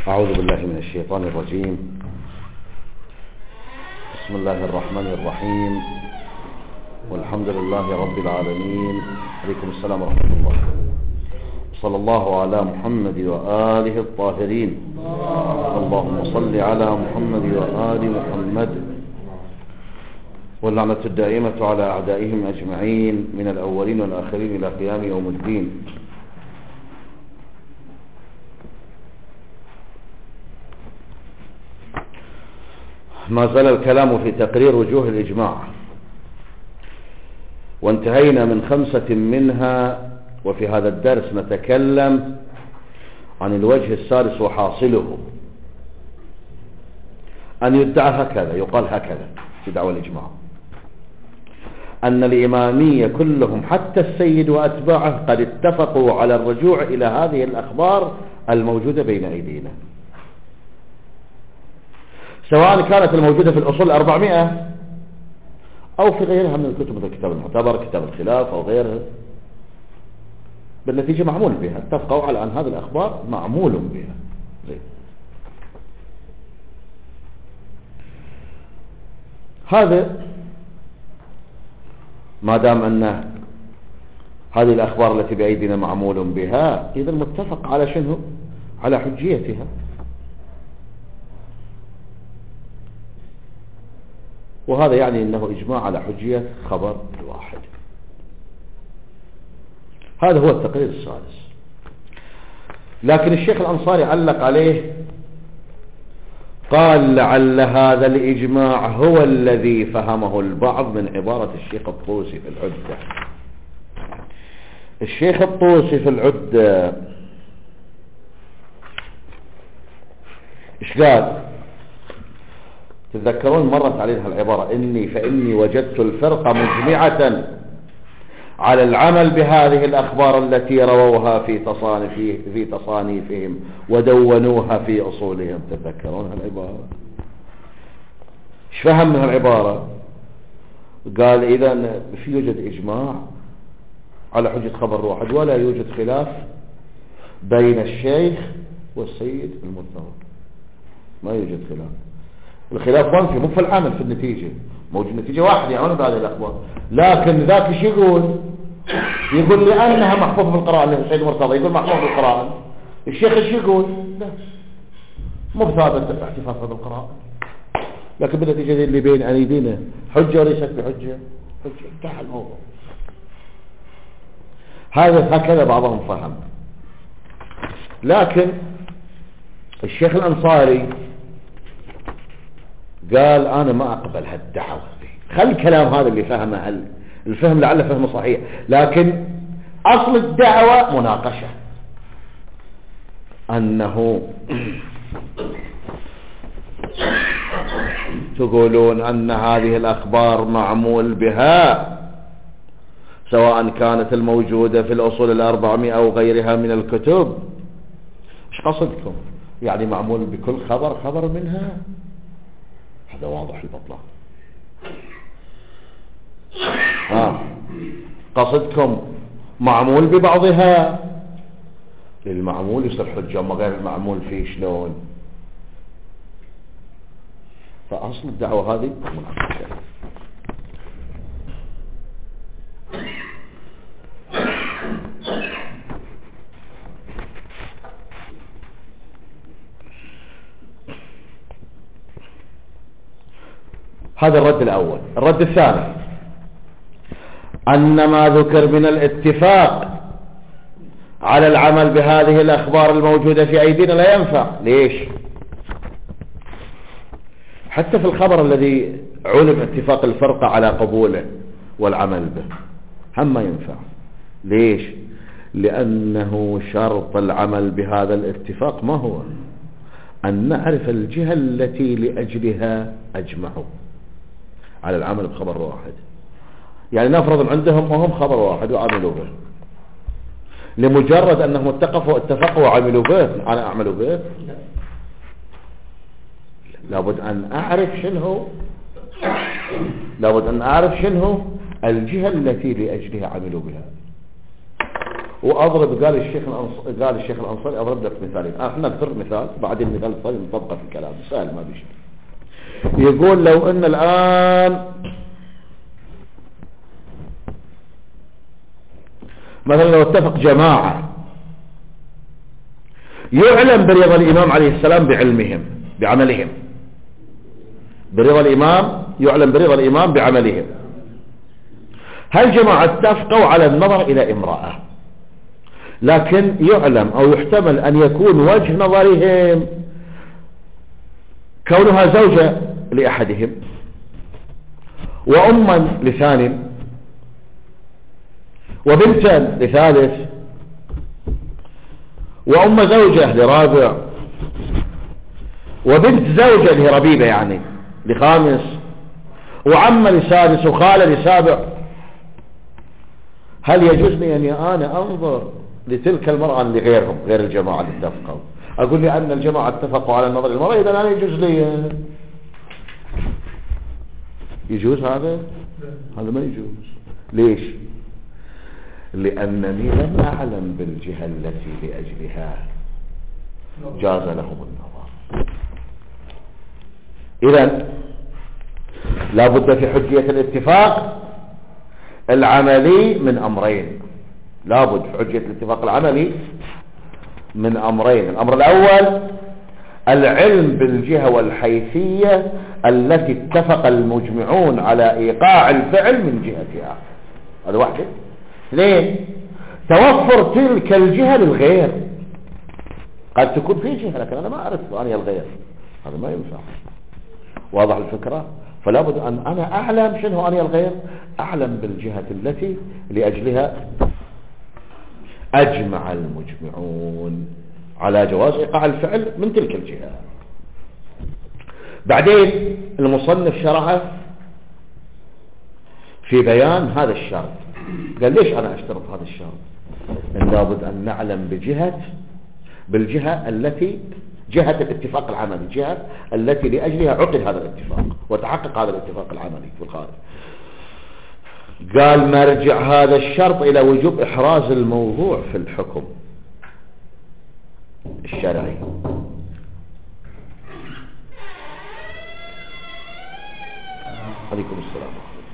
أعوذ بالله من الشيطان الرجيم. بسم الله الرحمن الرحيم، والحمد لله رب العالمين. عليكم السلام ورحمة الله. صلى الله على محمد وآله الطاهرين. اللهم صل على محمد وآل محمد، واللعنة الدائمة على أعدائهم أجمعين من الأولين والآخرين إلى قيام يوم الدين. ما زال الكلام في تقرير وجوه الإجماع، وانتهينا من 5 منها، وفي هذا الدرس نتكلم عن الوجه السادس وحاصله أن يدعى هكذا، يقال هكذا في دعوى الإجماع، أن الإمامية كلهم حتى السيد وأتباعه قد اتفقوا على الرجوع إلى هذه الأخبار الموجودة بين أيدينا، سواء كانت الموجودة في الأصول 400 أو في غيرها من الكتب مثل كتاب المعتبر، كتاب الخلاف أو غيرها. بالنتيجة معمول بها، اتفقوا على أن هذه الأخبار معمول بها. هذا ما دام أن هذه الأخبار التي بأيدينا معمول بها، إذا متفق على شنو؟ على حجيتها. وهذا يعني أنه إجماع على حجية خبر الواحد. هذا هو التقرير السادس. لكن الشيخ الأنصاري علق عليه، قال: لعل هذا الإجماع هو الذي فهمه البعض من عبارة الشيخ الطوسي في العدة. الشيخ الطوسي في العدة إيش قال؟ تذكرون مرت عليها العبارة: فإني وجدت الفرقة مجمعة على العمل بهذه الأخبار التي رووها في تصانيفهم ودونوها في أصولهم. تذكرون هالعبارة؟ ايش فهم من هالعبارة؟ قال: إذا يوجد إجماع على حجة خبر واحد، ولا يوجد خلاف بين الشيخ والسيد المرتضى، ما يوجد خلاف. الخلاف وين؟ مو في العمل، في النتيجة. موجود نتيجة واحدة يعني بهذه الأخبار. لكن ذاك ايش يقول لأنها محفوظة في القرآن. السيد المرتضى يقول محفوظ في القرآن، الشيخ ايش يقول؟ لا، مو ثابت احتفاظ بالقرآن. لكن بالنتيجة اللي بين أيدينا حجة وليست بحجة، حجة. انتهى الموضوع. هكذا بعضهم فهم. لكن الشيخ الأنصاري قال: أنا ما أقبل هالدعوة دي. خل الكلام هذا اللي فهمه، الفهم لعله فهمه صحيح، لكن أصل الدعوة مناقشة، أنه تقولون أن هذه الأخبار معمول بها، سواء كانت الموجودة في الأصول 400 أو غيرها من الكتب. ايش قصدكم؟ يعني معمول بكل خبر منها؟ هذا واضح البطلان. قصدكم معمول ببعضها؟ المعمول يصير حجة، ما غير المعمول فيه شلون؟ فأصل الدعوة هذه مناقشة. هذا الرد الأول. الرد الثاني: أن ما ذكر من الاتفاق على العمل بهذه الأخبار الموجودة في أيدينا لا ينفع. ليش؟ حتى في الخبر الذي علم اتفاق الفرقة على قبوله والعمل به هم ما ينفع. ليش؟ لأنه شرط العمل بهذا الاتفاق ما هو؟ أن نعرف الجهة التي لأجلها أجمعوا على العمل بخبر واحد. يعني نفرض عندهم وهم خبر واحد وعملوا به، لمجرد أنهم اتفقوا وعملوا به أنا أعمل به؟ لابد أن أعرف شنو الجهة التي لأجلها عملوا بها. وأضرب، قال الشيخ الأنصاري أضرب لك مثالين. احنا نذكر مثال بعدين المثال الثاني نطبقه في الكلام سهل ما بيشكل. يقول لو ان الآن مثلا لو اتفق جماعة يعلم برضا الإمام عليه السلام بعلمهم بعملهم، برضا الإمام يعلم برضا الإمام بعملهم، هل جماعة اتفقوا على النظر إلى امرأة لكن يعلم أو يحتمل أن يكون وجه نظرهم كونها زوجة لأحدهم وأما لثاني وبنتا لثالث وأم زوجة لرابع وبنت زوجة لربيبة يعني لخامس وعم لسادس وخالة لسابع، هل يجوز لي أن أنا أنظر لتلك المرأة لغيرهم غير الجماعة اللي اتفقوا؟ أقول لي أن الجماعة اتفقوا على النظر للمرأة إذا أنا يجوز لي. يجوز هذا ما يجوز. ليش؟ لأنني لم أعلم بالجهة التي لأجلها جاز لهم النظر. إذن لا بد في حجية الاتفاق العملي من أمرين، لا بد في حجية الاتفاق العملي من أمرين. الأمر الأول العلم بالجهة والحيثية التي اتفق المجمعون على إيقاع الفعل من جهتها، هذا واحد. اثنين توفر تلك الجهة للغير، قد تكون في جهة لكن أنا ما أعرف أنا الغير، هذا ما ينفع. واضح الفكرة؟ فلا بد أن أنا أعلم شنو أنا الغير، أعلم بالجهة التي لأجلها أجمع المجمعون على جواز إيقاع الفعل من تلك الجهة. بعدين المصنف شرع في بيان هذا الشرط، قال ليش أنا أشترط هذا الشرط؟ إن لابد أن نعلم بالجهة التي جهة الاتفاق العملي، الجهة التي لأجلها عقد هذا الاتفاق وتحقق هذا الاتفاق العملي في الخارج. قال مرجع هذا الشرط إلى وجوب إحراز الموضوع في الحكم الشرعي. عليكم السلام.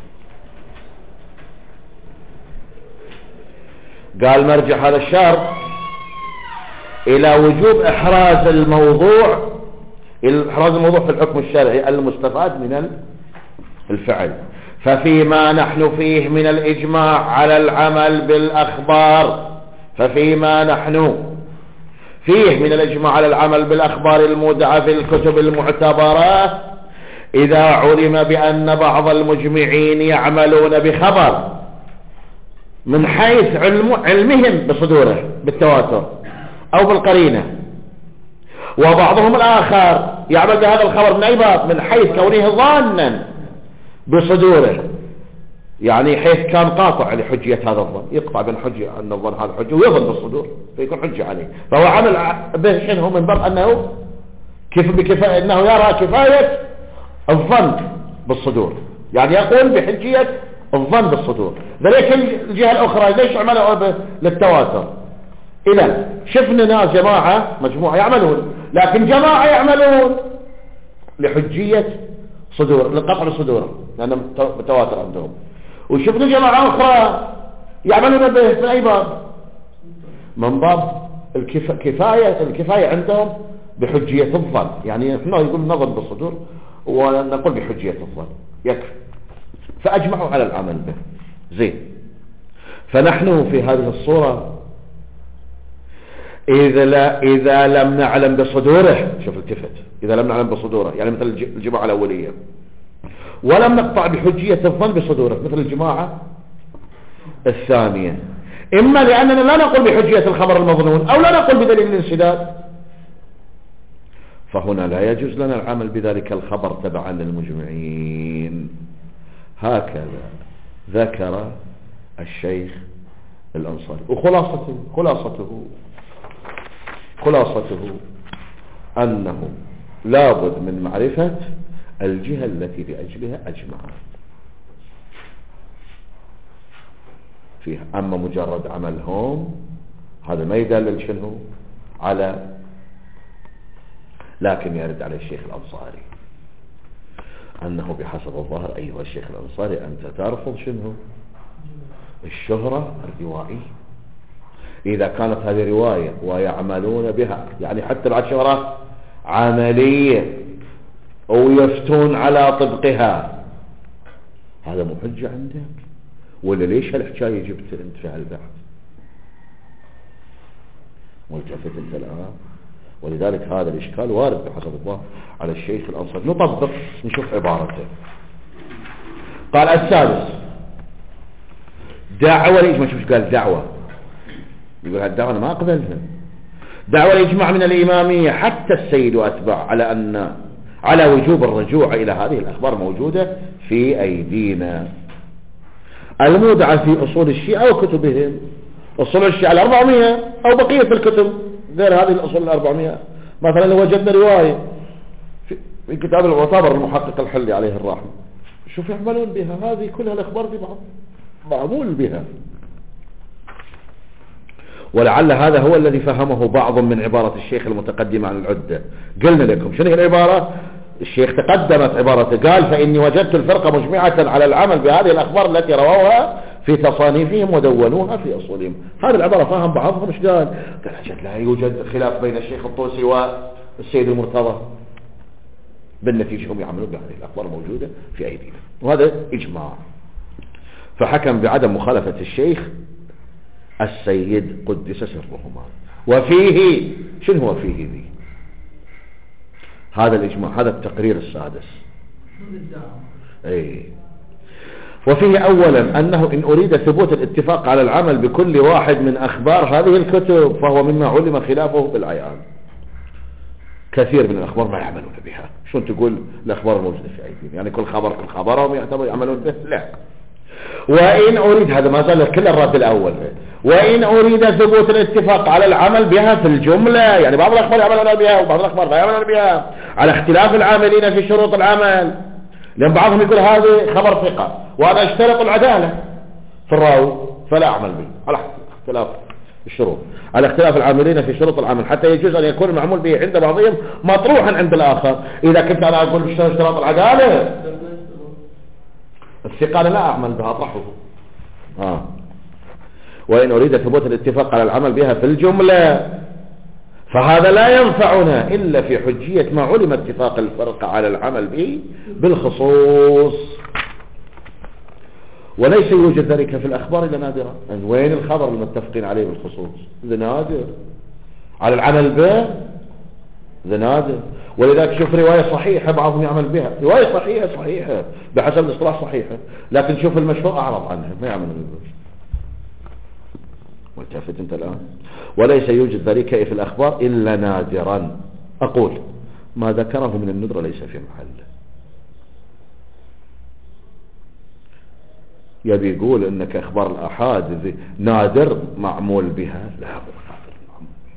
قال مرجع هذا الشرط إلى وجوب إحراز الموضوع في الحكم الشرعي المستفاد من الفعل. ففيما نحن فيه من الإجماع على العمل بالأخبار، ففيما نحن فيه من الإجماع على العمل بالأخبار المودعة في الكتب المعتبرة، إذا علم بأن بعض المجمعين يعملون بخبر من حيث علمهم بصدوره بالتواتر أو بالقرينة، وبعضهم الآخر يعمل بهذا الخبر من أي باب؟ من حيث كونه ظانا بصدوره، يعني حيث كان قاطع لحجية هذا الظن، يقطع بين حجة أن الظن هذا حجة ويظن بالصدور فيكون حجة عليه، فهو عمل به شنه من باب أنه أنه يرى كفاية الظن بالصدور، يعني يقول بحجية الظن بالصدور. ذلك الجهة الأخرى ليش عملوا للتواتر؟ إذا شفنا ناس جماعة مجموعة يعملون، لكن جماعة يعملون لحجية صدور لقطع الصدور لأنهم متواتر عندهم، وشفنا جماعة أخرى يعملون به من أي باب؟ من باب الكفاية عندهم بحجية الظن، يعني احنا يقول نظن بالصدور ونقول بحجية الظن يكفي، فأجمعوا على العمل به. زين، فنحن في هذه الصورة إذا لم نعلم بصدوره، شوف التفت، إذا لم نعلم بصدوره يعني مثل الجماعة الأولية، ولم نقطع بحجية الظن بصدوره مثل الجماعة الثانية، إما لأننا لا نقول بحجية الخبر المظنون أو لا نقول بدليل الانسداد، فهنا لا يجوز لنا العمل بذلك الخبر تبعا للمجمعين. هكذا ذكر الشيخ الأنصاري، وخلاصته أنه لابد من معرفة الجهة التي لأجلها أجمع فيها، أما مجرد عملهم هذا ما يدلل شنو على، لكن يرد على الشيخ الأنصاري أنه بحسب الظاهر أيها الشيخ الأنصاري أنت ترفض شنو الشهرة الروائية. إذا كانت هذه رواية ويعملون بها، يعني حتى بعد شهرة عملية ويفتون على طبقها، هذا مو حجة عندك؟ ولا ليش هالحكاية جبت انت في هالبحث؟ ملتفت انت الآن. ولذلك هذا الإشكال وارد بحسب الظاهر على الشيخ الأنصاري. نطبق نشوف عبارته. قال السادس دعوة الإجماع. شوف قال دعوة، يقول هالدعوة أنا ما أقبلها. دعوة الإجماع من الإمامية حتى السيد وأتباع على وجوب الرجوع إلى هذه الأخبار موجودة في أيدينا المودعة في أصول الشيعة وكتبهم. أصول الشيعة 400 أو بقية الكتب غير هذه الأصول 400. مثلا لو وجدنا رواية في كتاب المعتبر المحقق الحلي عليه الرحمة، شوف يعملون بها، هذه كلها الأخبار دي معمول بها. ولعل هذا هو الذي فهمه بعض من عبارة الشيخ المتقدمة عن العدة. قلنا لكم شنو هي العبارة؟ الشيخ تقدمت عبارته قال فإني وجدت الفرقة مجمعة على العمل بهذه الأخبار التي رووها في تصانيفهم ودونوها في أصولهم. هذه العبارة فهم بعضهم مش قال أجل لا يوجد خلاف بين الشيخ الطوسي والسيد المرتضى، بالنتيجة هم يعملون بهذه الأخبار موجودة في أيدينا، وهذا إجماع. فحكم بعدم مخالفة الشيخ السيد قدس سرهما. وفيه شنو هو فيه ذي؟ هذا الإجماع، هذا التقرير السادس. أي وفيه أولا أنه إن أريد ثبوت الاتفاق على العمل بكل واحد من أخبار هذه الكتب فهو مما علم خلافه بالعيان. كثير من الأخبار ما يعملون بها. شلون تقول الأخبار الموجودة في أيديهم؟ يعني كل خبرهم يعتبر يعملون به؟ لا. وإن أريد، هذا ما زال كل الرد الأول، وإن أريد ثبوت الاتفاق على العمل بها في الجملة، يعني بعض الأخبار يعملون بها وبعض الأخبار لا يعملون بها، على اختلاف العاملين في شروط العمل. لأن بعضهم يقول هذا خبر ثقة وأنا اشترط العدالة في الراوي فلا أعمل به، على اختلاف الشروط، على اختلاف العاملين في شروط العمل، حتى يجوز أن يكون المعمول به عند بعضهم مطروحا عند الآخر. إذا كنت أنا أقول اشترط العدالة الثقة لا أعمل بها، أطرحه. وإن أريد ثبوت الاتفاق على العمل بها في الجملة فهذا لا ينفعنا إلا في حجية ما علم اتفاق الفرق على العمل به بالخصوص، وليس يوجد ذلك في الأخبار إلا نادرا. يعني وين الخبر المتفقين عليه بالخصوص؟ ذا نادر. على العمل به ذا نادر. ولذلك شوف رواية صحيحة بعضهم يعمل بها، رواية صحيحة بحسب الاصطلاح صحيحة، لكن شوف المشهور أعرض عنها ما يعمل بها. ملتفت انت الآن. وليس يوجد ذلك في الأخبار إلا نادرا. أقول ما ذكره من الندرة ليس في محله. يبي يقول انك اخبار الأحاد نادر معمول بها، لا نادر معمول بها.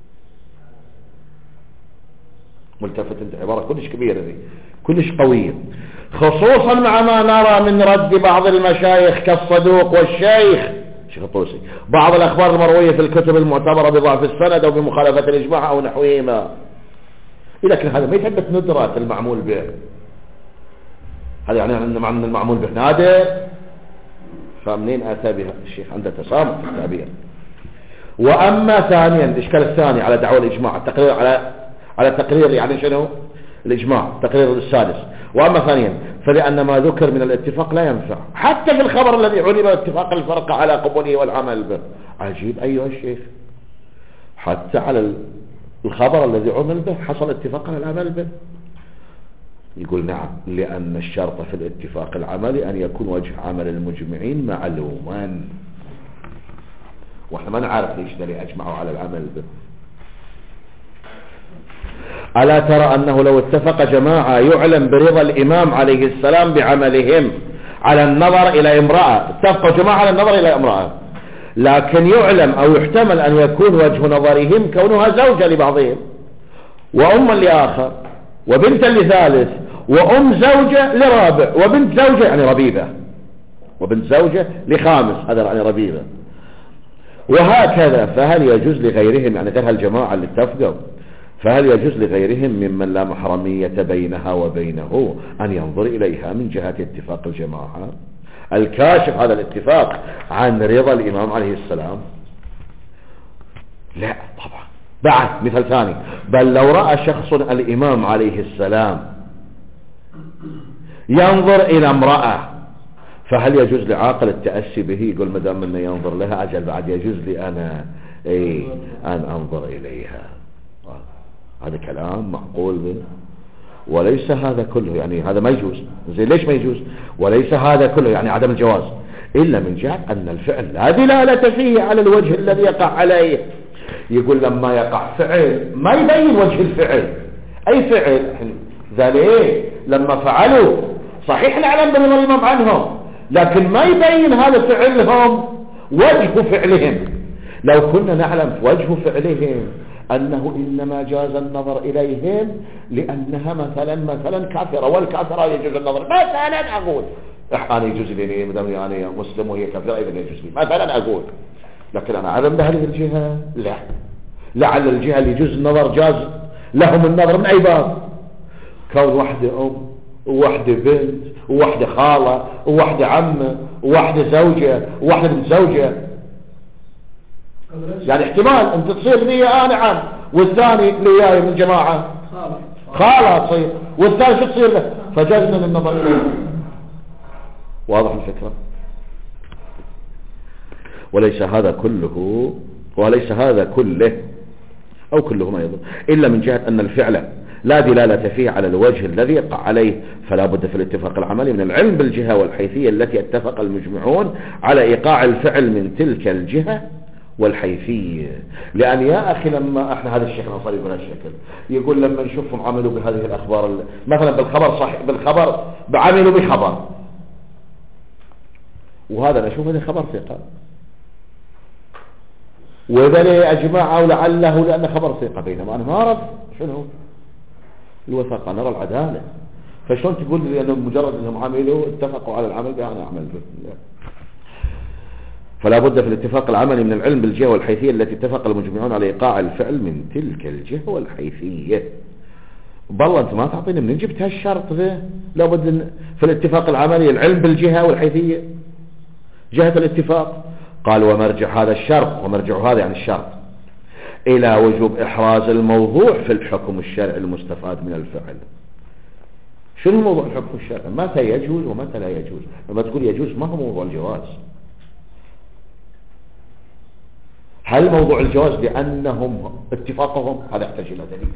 ملتفت انت، عبارة كلش كبيرة ذي، كلش قوية، خصوصا مع ما نرى من رد بعض المشايخ كالصدوق والشيخ الشيخ الطوسي بعض الأخبار المروية في الكتب المعتبرة بضعف السند أو بمخالفة الإجماع أو نحوهما. لكن هذا ما يثبت ندرة المعمول به. هذا يعني أن معنى المعمول به نادر. فمنين أتى بها الشيخ؟ عنده تسامح في التعبير. وأما ثانيا الإشكال الثاني على دعوة الإجماع، التقرير على تقرير يعني شنو الإجماع، تقرير السادس. وأما ثانيا فلأن ما ذكر من الاتفاق لا ينفع حتى في الخبر الذي علم اتفاق الفرق على قبوله والعمل به. عجيب أيها الشيخ، حتى على الخبر الذي عمل به حصل اتفاق على العمل به. يقول نعم، لأن الشرط في الاتفاق العملي أن يكون وجه عمل المجمعين معلوما، واحنا ما نعرف ليش دليل أجمعوا على العمل به. ألا ترى أنه لو اتفق جماعة يعلم برضا الإمام عليه السلام بعملهم على النظر إلى امرأة، اتفقوا جماعة على النظر إلى امرأة، لكن يعلم أو يحتمل أن يكون وجه نظرهم كونها زوجة لبعضهم وأما لآخر وبنتا لثالث وأم زوجة لرابع وبنت زوجة يعني ربيبة وبنت زوجة لخامس، هذا يعني ربيبة. وهكذا. فهل يجوز لغيرهم، يعني غير الجماعة اللي اتفقوا، فهل يجوز لغيرهم ممن لا محرمية بينها وبينه أن ينظر إليها من جهة اتفاق الجماعة الكاشف هذا الاتفاق عن رضا الإمام عليه السلام؟ لا طبعا. بعد مثال ثاني، بل لو رأى شخص الإمام عليه السلام ينظر إلى امرأة، فهل يجوز لعاقل التأسي به يقول ما دام انه ينظر لها أجل بعد يجوز لي أنا أن أنظر إليها؟ هذا كلام معقول به؟ وليس هذا كله، يعني هذا ما يجوز. زي ليش ما يجوز؟ وليس هذا كله يعني عدم الجواز، إلا من جهة أن الفعل لا دلالة فيه على الوجه الذي يقع عليه. يقول لما يقع فعل ما يبين وجه الفعل، أي فعل ذلك لما فعلوا صحيح نعلم برضا الإمام عنهم، لكن ما يبين هذا فعلهم وجه فعلهم. لو كنا نعلم وجه فعلهم أنه إنما جاز النظر إليهم لأنها مثلا كافرة، والكافرة يجوز النظر مثلا، أقول أنا يجوز لي مدام يعني مسلم وهي كافرة إذا يجوز لي مثلا أقول، لكن أنا أعلم بهذه الجهة لا، لعل الجهة اللي يجوز النظر جاز لهم النظر من أي باب؟ كون واحدة أم وواحدة بنت وواحدة خالة وواحدة عمة وواحدة زوجة وواحدة بنت زوجة، يعني احتمال انت تصير لي انا عم والثاني لي من الجماعة خالة تصير، والثاني شو تصير له، فجازنا النظر اليه. واضح الفكرة؟ وليس هذا كله او كله ما يضر الا من جهة ان الفعل لا دلالة فيه على الوجه الذي يقع عليه، فلا بد في الاتفاق العملي من العلم بالجهة والحيثية التي اتفق المجمعون على ايقاع الفعل من تلك الجهة والحيثية. لأن يا أخي لما احنا هذا الشكل نصلي بهذا الشكل، يقول لما نشوفهم عملوا بهذه الأخبار مثلا بالخبر صحيح، بالخبر بعملوا بخبر، وهذا نشوف هذا خبر ثقة، وإذا لي أجماع لعله لأن خبر ثقة، بينما أنا ما أعرف شنو الوثاقة، نرى العدالة. فشلون تقول لي أنه مجرد أنهم عملوا اتفقوا على العمل بأنا أعمل به؟ فلا بد في الاتفاق العملي من العلم بالجهة والحيثية التي اتفق المجمعون على إيقاع الفعل من تلك الجهة والحيثية. بالله أنت ما تعطيني من جبت هالشرط ذا؟ لا بد في الاتفاق العملي العلم بالجهة والحيثية، جهة الاتفاق. قال ومرجع هذا الشرط، ومرجع هذا يعني الشرط، إلى وجوب إحراز الموضوع في الحكم الشرعي المستفاد من الفعل. شنو موضوع الحكم الشرعي؟ متى يجوز ومتى لا يجوز؟ لما تقول يجوز ما هو موضوع الجواز. هل موضوع الجواز لأنهم اتفاقهم هذا يحتاج إلى دليل،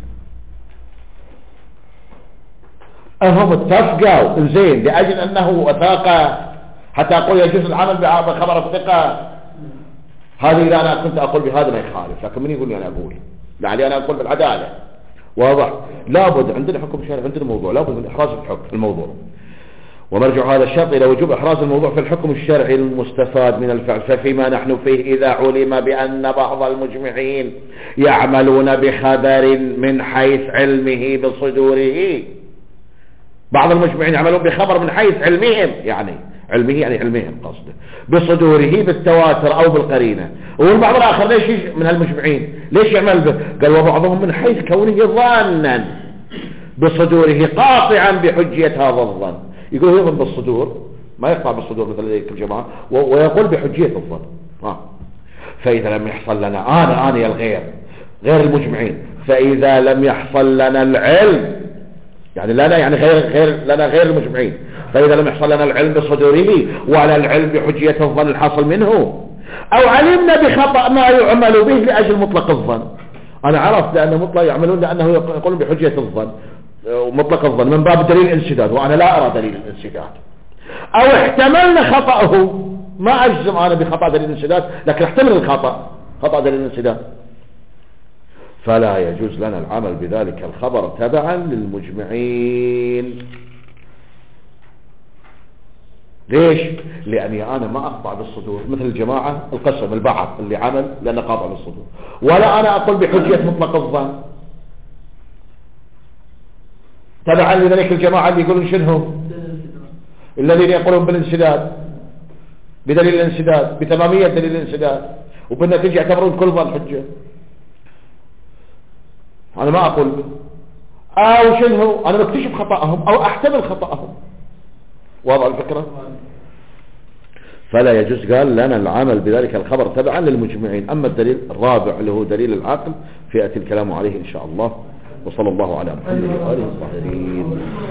أنهم اتفقوا زين لأجل أنه وثاقة حتى أقول يجوز العمل بخبر الثقة، هذه إذا أنا كنت أقول بهذا ما يخالف، لكن من يقول لي أنا أقول يعني أنا أقول بالعدالة. واضح؟ لابد عندنا حكم شرعي، عندنا موضوع لابد من إحراز الحكم الموضوع. ومرجع هذا الشرط إلى وجوب إحراز الموضوع في الحكم الشرعي المستفاد من الفعل. ففيما نحن فيه إذا علم بأن بعض المجمعين يعملون بخبر من حيث علمه بصدوره، بعض المجمعين يعملون بخبر من حيث علمهم، يعني علمه يعني علمهم قصده، بصدوره بالتواتر أو بالقرينة. والبعض الآخر ليش من هالمجمعين ليش يعمل به؟ قال وبعضهم من حيث كونه ظانا بصدوره قاطعا بحجية هذا الظن. يقول يظن بالصدور ما يقطع بالصدور مثل ذلك الجماعة، ويقول بحجية الظن. فإذا لم يحصل لنا أنا يا الغير غير المجمعين، فإذا لم يحصل لنا العلم يعني لنا يعني غير المجمعين، فإذا لم يحصل لنا العلم بصدوره ولا العلم بحجية الظن الحاصل منه، أو علمنا بخطأ ما يعمل به لأجل مطلق الظن. أنا عرفت لأنه مطلق يعملون لأنه يقولون بحجية الظن مطلق الظن من باب دليل الانسداد، وأنا لا أرى دليل الانسداد، أو احتملنا خطأه، ما أجزم أنا بخطأ دليل الانسداد لكن احتمل الخطأ خطأ دليل الانسداد، فلا يجوز لنا العمل بذلك الخبر تبعا للمجمعين. ليش؟ لأني أنا ما أقطع بالصدور مثل الجماعة القسم البعض اللي عمل لأنه قاطع بالصدور، ولا أنا أقول بحجية مطلق الظن تبعا لذلك الجماعة اللي يقولون شنهم الذين يقولون بالانسداد بدليل الانسداد بتمامية دليل الانسداد، وبالنتيجة يعتبرون كل ظن حجة. أنا ما أقول أو شنو أنا بكتشف خطأهم أو أحتمل خطأهم. واضح الفكرة؟ فلا يجوز قال لنا العمل بذلك الخبر تبعا للمجمعين. أما الدليل الرابع اللي هو دليل العقل فيأتي الكلام عليه إن شاء الله. وصلى الله على محمد وآله الطاهرين.